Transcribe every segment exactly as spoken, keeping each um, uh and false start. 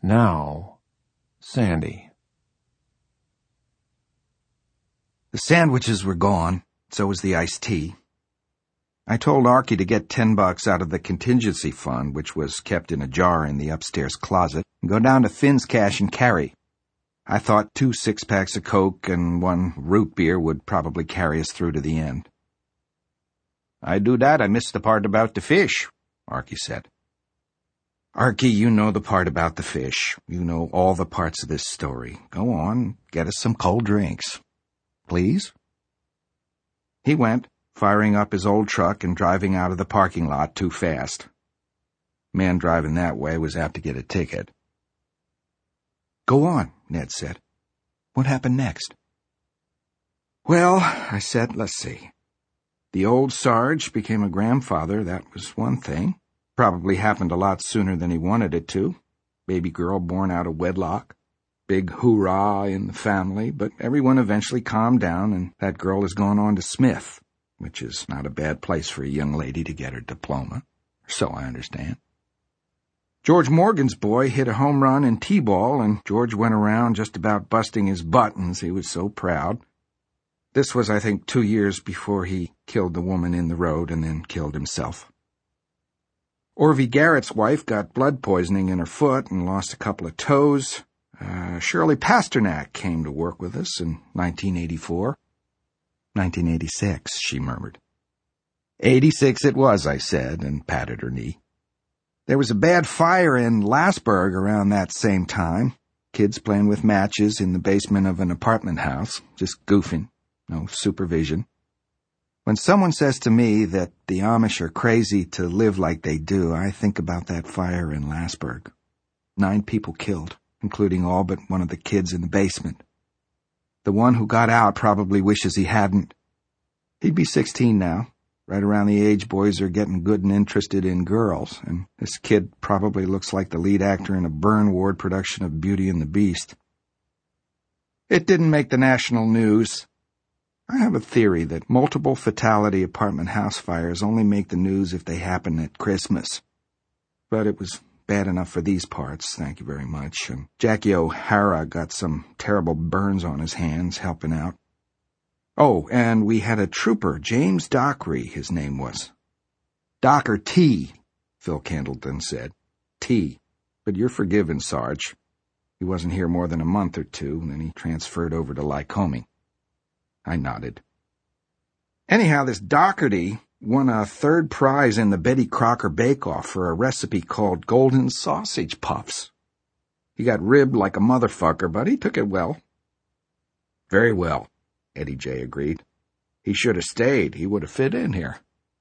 Now, Sandy. The sandwiches were gone, so was the iced tea. I told Archie to get ten bucks out of the contingency fund, which was kept in a jar in the upstairs closet, and go down to Finn's Cash and carry. I thought two six-packs of Coke and one root beer would probably carry us through to the end. "I do that, I missed the part about the fish," Archie said. "Archie, you know the part about the fish. You know all the parts of this story. Go on, get us some cold drinks. Please?" He went, firing up his old truck and driving out of the parking lot too fast. Man driving that way was apt to get a ticket. "Go on," Ned said. "What happened next?" "Well," I said, "let's see. The old Sarge became a grandfather, that was one thing. Probably happened a lot sooner than he wanted it to. Baby girl born out of wedlock. Big hoorah in the family, but everyone eventually calmed down, and that girl has gone on to Smith, which is not a bad place for a young lady to get her diploma, so I understand. George Morgan's boy hit a home run in T-ball, and George went around just about busting his buttons. He was so proud. This was, I think, two years before he killed the woman in the road and then killed himself. Orvie Garrett's wife got blood poisoning in her foot and lost a couple of toes. Uh, Shirley Pasternak came to work with us in nineteen eighty-four. nineteen eighty-six, she murmured. eighty-six it was, I said, and patted her knee. There was a bad fire in Lasberg around that same time. Kids playing with matches in the basement of an apartment house, just goofing, no supervision. When someone says to me that the Amish are crazy to live like they do, I think about that fire in Lasberg. Nine people killed, including all but one of the kids in the basement. The one who got out probably wishes he hadn't. He'd be sixteen now, right around the age boys are getting good and interested in girls, and this kid probably looks like the lead actor in a Byrne Ward production of Beauty and the Beast. It didn't make the national news. I have a theory that multiple fatality apartment house fires only make the news if they happen at Christmas. But it was bad enough for these parts, thank you very much, and Jackie O'Hara got some terrible burns on his hands helping out. Oh, and we had a trooper, James Dockery, his name was. Docker T, Phil Candleton said. T. But you're forgiven, Sarge. He wasn't here more than a month or two, and then he transferred over to Lycoming. I nodded. Anyhow, this Doherty won a third prize in the Betty Crocker Bake-Off for a recipe called Golden Sausage Puffs. He got ribbed like a motherfucker, but he took it well. Very well, Eddie J. agreed. He should have stayed. He would have fit in here.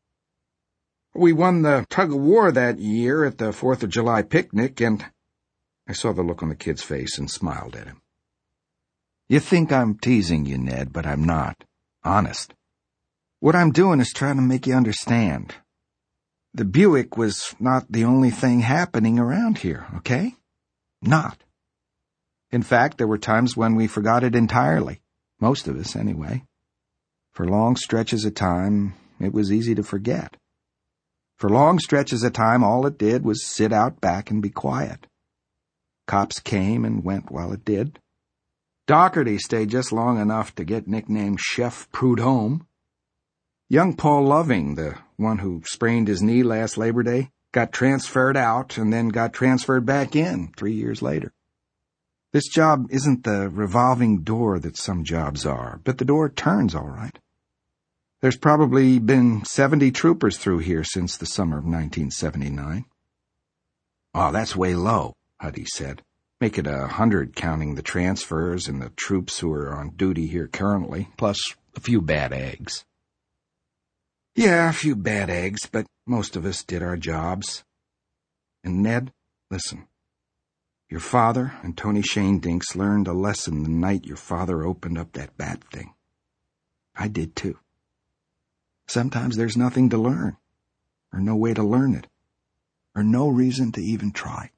We won the tug-of-war that year at the Fourth of July picnic, and I saw the look on the kid's face and smiled at him. You think I'm teasing you, Ned, but I'm not. Honest. What I'm doing is trying to make you understand. The Buick was not the only thing happening around here, okay? Not. In fact, there were times when we forgot it entirely. Most of us, anyway. For long stretches of time, it was easy to forget. For long stretches of time, all it did was sit out back and be quiet. Cops came and went while it did. Doherty stayed just long enough to get nicknamed Chef Prudhomme. Young Paul Loving, the one who sprained his knee last Labor Day, got transferred out and then got transferred back in three years later. This job isn't the revolving door that some jobs are, but the door turns all right. There's probably been seventy troopers through here since the summer of nineteen seventy-nine. Oh, that's way low, Huddy said. Make it a hundred counting the transfers and the troops who are on duty here currently, plus a few bad eggs. Yeah, a few bad eggs, but most of us did our jobs. And Ned, listen. Your father and Tony Shane Dinks learned a lesson the night your father opened up that bat thing. I did too. Sometimes there's nothing to learn, or no way to learn it, or no reason to even try.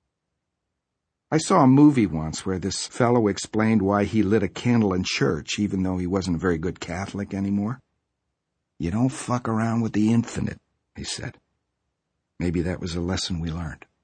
I saw a movie once where this fellow explained why he lit a candle in church, even though he wasn't a very good Catholic anymore. You don't fuck around with the infinite, he said. Maybe that was a lesson we learned.